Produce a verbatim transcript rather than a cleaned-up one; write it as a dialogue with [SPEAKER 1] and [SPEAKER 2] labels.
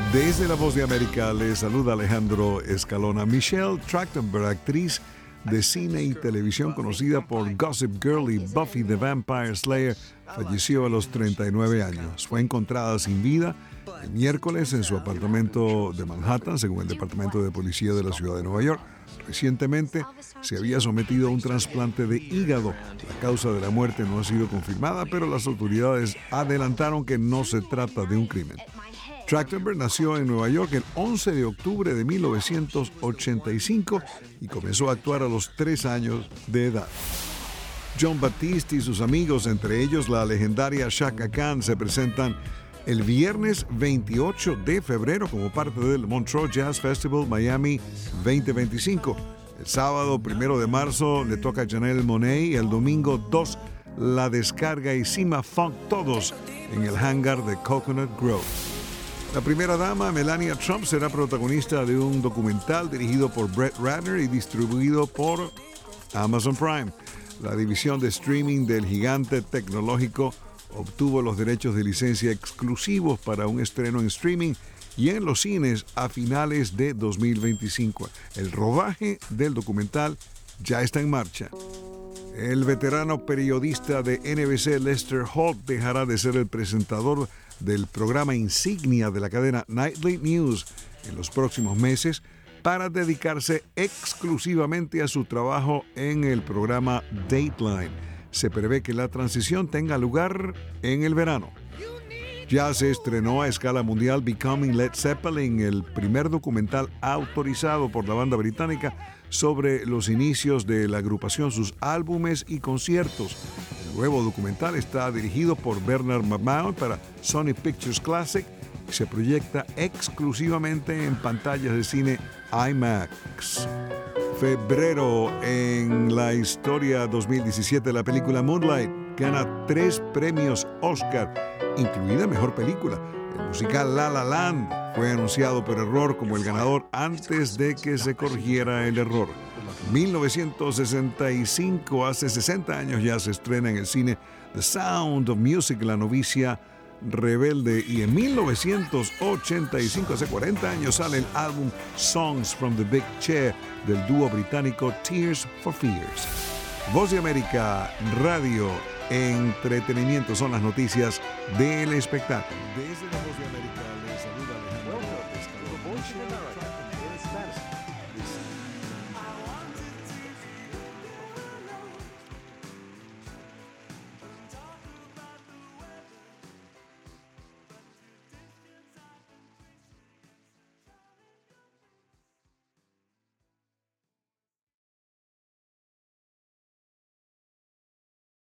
[SPEAKER 1] Desde La Voz de América le saluda Alejandro Escalona. Michelle Trachtenberg, actriz de cine y televisión conocida por Gossip Girl y Buffy the Vampire Slayer, falleció a los treinta y nueve años. Fue encontrada sin vida el miércoles en su apartamento de Manhattan, según el Departamento de Policía de la Ciudad de Nueva York. Recientemente se había sometido a un trasplante de hígado. La causa de la muerte no ha sido confirmada, pero las autoridades adelantaron que no se trata de un crimen. Trachtenberg nació en Nueva York el once de octubre de mil novecientos ochenta y cinco y comenzó a actuar a los tres años de edad. Jon Batiste y sus amigos, entre ellos la legendaria Chaka Khan, se presentan el viernes veintiocho de febrero como parte del Montreux Jazz Festival Miami veinte veinticinco. El sábado primero de marzo le toca a Janelle Monáe y el domingo dos La Descarga y Cima Funk, todos en el hangar de Coconut Grove. La primera dama, Melania Trump, será protagonista de un documental dirigido por Brett Ratner y distribuido por Amazon Prime. La división de streaming del gigante tecnológico obtuvo los derechos de licencia exclusivos para un estreno en streaming y en los cines a finales de dos mil veinticinco. El rodaje del documental ya está en marcha. El veterano periodista de N B C, Lester Holt, dejará de ser el presentador del programa insignia de la cadena Nightly News en los próximos meses para dedicarse exclusivamente a su trabajo en el programa Dateline. Se prevé que la transición tenga lugar en el verano. Ya se estrenó a escala mundial Becoming Led Zeppelin, el primer documental autorizado por la banda británica sobre los inicios de la agrupación, sus álbumes y conciertos. El nuevo documental está dirigido por Bernard McMahon para Sony Pictures Classic y se proyecta exclusivamente en pantallas de cine IMAX. Febrero en la historia dos mil diecisiete, la película Moonlight gana tres premios Oscar, incluida Mejor Película. El musical La La Land fue anunciado por error como el ganador antes de que se corrigiera el error. mil novecientos sesenta y cinco, hace sesenta años ya, se estrena en el cine The Sound of Music, La novicia rebelde, y en mil novecientos ochenta y cinco, hace cuarenta años, sale el álbum Songs from the Big Chair del dúo británico Tears for Fears. Voz de América, radio, entretenimiento, son las noticias del espectáculo. Desde la Voz de América les saluda Alejandro Escalona.